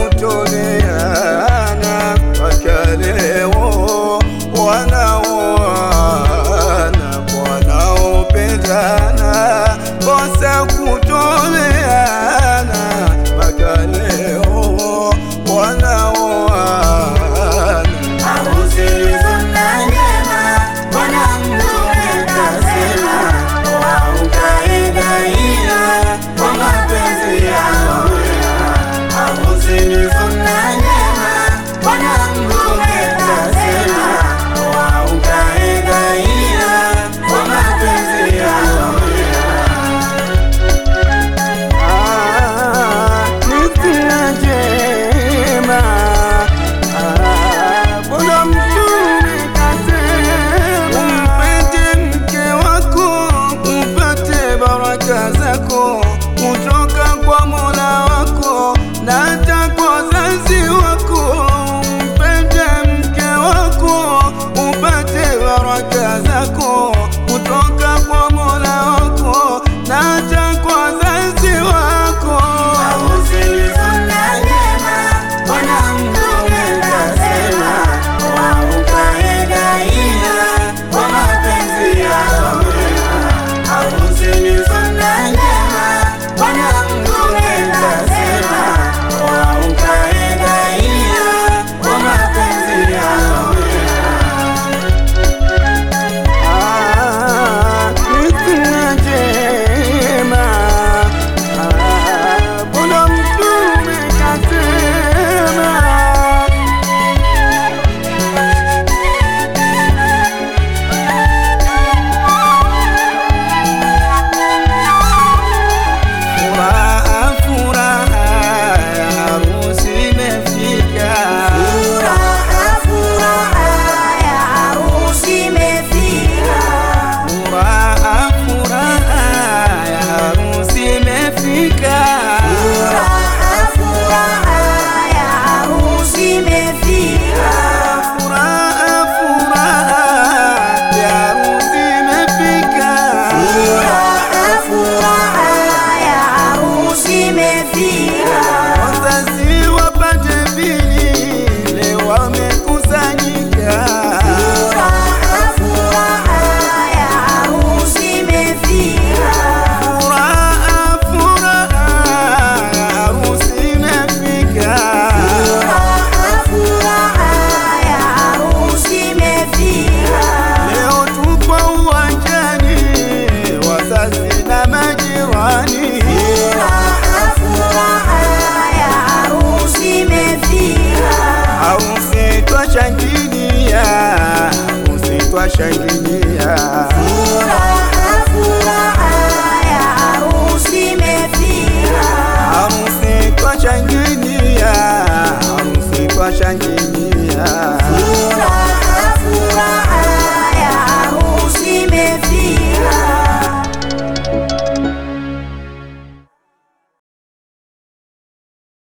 kutoleana mpaka leo, wanaoana wanaopendana kosa kutoleana mpaka leo, wanaoana. Harusi ni sunna njema, Bwana Mtume kasema, waukae daima kwa mapenzi yao. Harusi ni sunna njema, Bwana Mtume kasema, waukae daima kwa mapenzi yao. Ni sunna njema, Bwana Mtume kasema, umpende mke wako upate baraka zako kutoka kwa Mola wako na hata kwa wazazi wako. Umpende mke wako upate baraka zako kutoka kwa Mola wako na hata kwa wazazi wako. Harusi ni sunna njema, Bwana Mtume kasema, waukae daima kwa mapenzi yao. Harusi ni sunna njema, Bwana Mtume kasema, waukae daima kwa mapenzi yao. Ni sunna njema, Bwana Mtume kasema. Furaha, furaha, harusi imefika. Furaha, furaha ya harusi imefika. Furaha, furaha, harusi imefika. Furaha, furaha ya harusi imefika. Furaha, furaha, harusi imefika. Furaha, furaha ya harusi imefika. Wazazi wa pande mbili wamekusanyika. Furaha, furaha ya harusi imefika. Furaha, furaha, harusi imefika. Furaha, furaha ya harusi imefika. Leo tupo uwanjani, wazazi na majirani. Furaha, furaha ya harusi imefika. Harusi twashangilia, harusi twashangilia.